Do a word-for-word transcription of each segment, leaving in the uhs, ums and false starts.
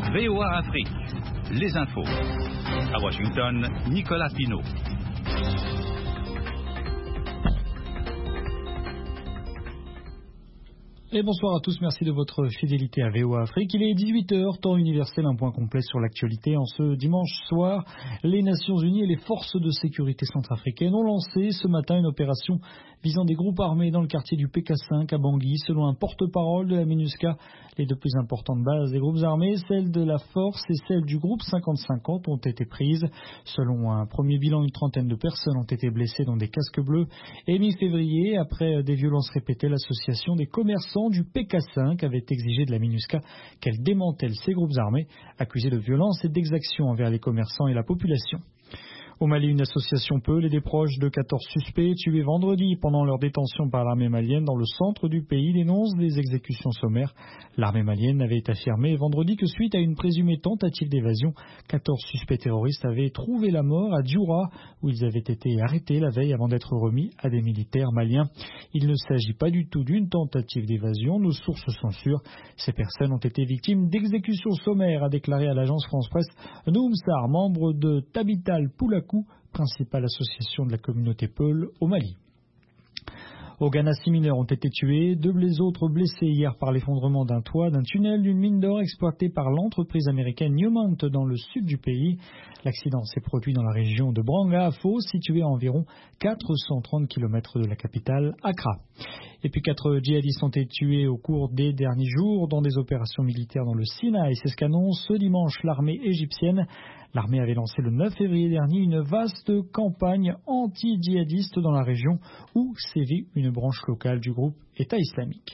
V O A Afrique, les infos. À Washington, Nicolas Pinault. Et bonsoir à tous, merci de votre fidélité à V O A Afrique. Il est dix-huit heures, temps universel, un point complet sur l'actualité. En ce dimanche soir, les Nations Unies et les forces de sécurité centrafricaines ont lancé ce matin une opération visant des groupes armés dans le quartier du P K cinq à Bangui. Selon un porte-parole de la MINUSCA, les deux plus importantes bases des groupes armés, celles de la force et celles du groupe cinquante cinquante, ont été prises. Selon un premier bilan, une trentaine de personnes ont été blessées dans des casques bleus. Et mi-février, après des violences répétées, l'association des commerçants du P K cinq avait exigé de la MINUSCA qu'elle démantèle ces groupes armés, accusés de violence et d'exactions envers les commerçants et la population. Au Mali, une association Peul et des proches de quatorze suspects tués vendredi pendant leur détention par l'armée malienne dans le centre du pays dénoncent des exécutions sommaires. L'armée malienne avait affirmé vendredi que suite à une présumée tentative d'évasion, quatorze suspects terroristes avaient trouvé la mort à Djoura, où ils avaient été arrêtés la veille avant d'être remis à des militaires maliens. Il ne s'agit pas du tout d'une tentative d'évasion, nos sources sont sûres. Ces personnes ont été victimes d'exécutions sommaires, a déclaré à l'agence France-Presse Noum Sarr, membre de Tabital Poulakou, principale association de la communauté Peul au Mali. Au Ghana, six mineurs ont été tués, deux autres blessés hier par l'effondrement d'un toit d'un tunnel d'une mine d'or exploitée par l'entreprise américaine Newmont dans le sud du pays. L'accident s'est produit dans la région de Branga-Afo, située à environ quatre cent trente kilomètres de la capitale, Accra. Et puis quatre djihadistes ont été tués au cours des derniers jours dans des opérations militaires dans le Sinaï. C'est ce qu'annonce ce dimanche l'armée égyptienne. L'armée avait lancé le neuf février dernier une vaste campagne anti-djihadiste dans la région où sévit une branche locale du groupe État islamique.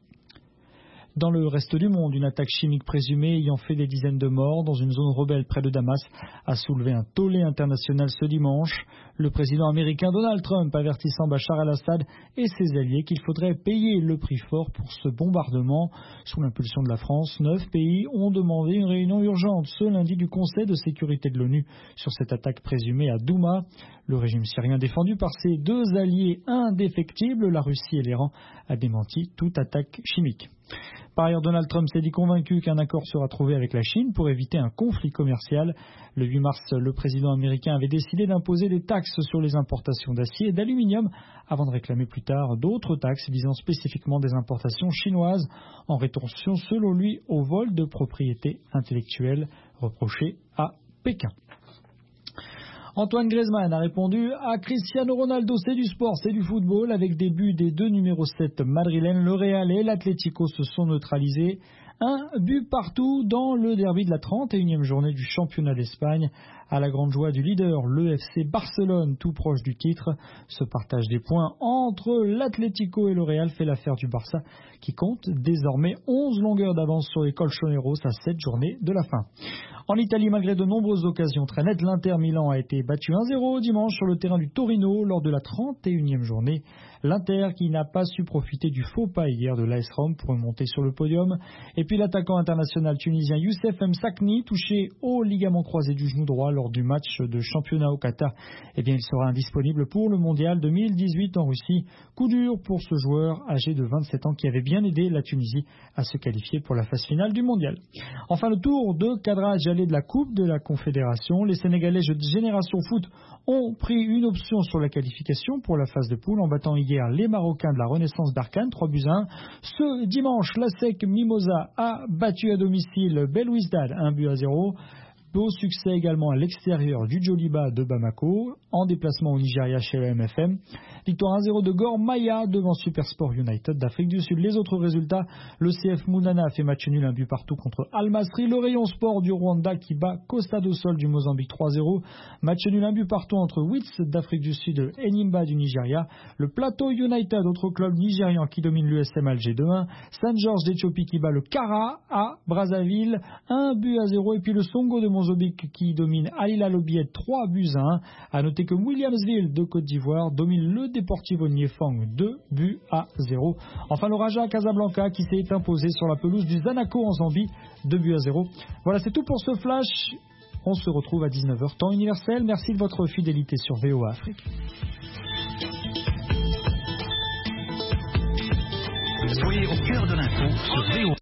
Dans le reste du monde, une attaque chimique présumée ayant fait des dizaines de morts dans une zone rebelle près de Damas a soulevé un tollé international ce dimanche. Le président américain Donald Trump avertissant Bachar al-Assad et ses alliés qu'il faudrait payer le prix fort pour ce bombardement. Sous l'impulsion de la France, neuf pays ont demandé une réunion urgente ce lundi du Conseil de sécurité de l'ONU sur cette attaque présumée à Douma. Le régime syrien défendu par ses deux alliés indéfectibles, la Russie et l'Iran, a démenti toute attaque chimique. Par ailleurs, Donald Trump s'est dit convaincu qu'un accord sera trouvé avec la Chine pour éviter un conflit commercial. Le huit mars, le président américain avait décidé d'imposer des taxes sur les importations d'acier et d'aluminium avant de réclamer plus tard d'autres taxes visant spécifiquement des importations chinoises en rétorsion, selon lui, au vol de propriété intellectuelle reproché à Pékin. Antoine Griezmann a répondu à Cristiano Ronaldo, c'est du sport, c'est du football. Avec des buts des deux numéro sept madrilènes, le Real et l'Atlético se sont neutralisés. Un but partout dans le derby de la trente et unième journée du championnat d'Espagne. À la grande joie du leader, le F C Barcelone, tout proche du titre. Ce partage des points entre l'Atlético et le Real fait l'affaire du Barça, qui compte désormais onze longueurs d'avance sur les Colchoneros à sept journées de la fin. En Italie, malgré de nombreuses occasions très nettes, l'Inter Milan a été battu un zéro dimanche sur le terrain du Torino lors de la trente et unième journée. L'Inter qui n'a pas su profiter du faux pas hier de l'A S Rome pour remonter sur le podium. Et puis l'attaquant international tunisien Youssef Msakni, touché au ligament croisé du genou droit lors du match de championnat au Qatar, eh bien il sera indisponible pour le mondial deux mille dix-huit en Russie. Coup dur pour ce joueur âgé de vingt-sept ans qui avait bien aidé la Tunisie à se qualifier pour la phase finale du mondial. Enfin, le tour de cadrage allé de la Coupe de la Confédération. Les Sénégalais de Génération Foot ont pris une option sur la qualification pour la phase de poule en battant hier les Marocains de la Renaissance d'Arkane, trois buts à un. Ce dimanche, la S E C Mimosa a battu à domicile Belouizdad, un but à zéro. Beau succès également à l'extérieur du Djoliba de Bamako, en déplacement au Nigeria chez le M F M. Victoire un zéro de Gor Mahia devant Supersport United d'Afrique du Sud. Les autres résultats, le C F Mounana a fait match nul, un but partout contre Al Masry. Le Rayon Sport du Rwanda qui bat Costa do Sol du Mozambique trois zéro. Match nul, un but partout entre Wits d'Afrique du Sud et Enyimba du Nigeria. Le Plateau United, autre club nigérian qui domine l'U S M Alger deux un. Saint George d'Éthiopie qui bat le Kara à Brazzaville, un but à zéro. Et puis le Songo de Mozambique qui domine Al Hilal Obiet trois buts à un. À noter que Williamsville de Côte d'Ivoire domine le Deportivo Niefang deux buts à zéro. Enfin le Raja Casablanca qui s'est imposé sur la pelouse du Zanaco en Zambie deux buts à zéro. Voilà, c'est tout pour ce flash. On se retrouve à dix-neuf heures temps universel. Merci de votre fidélité sur V O A Afrique. Soyez au cœur de l'info sur V O A.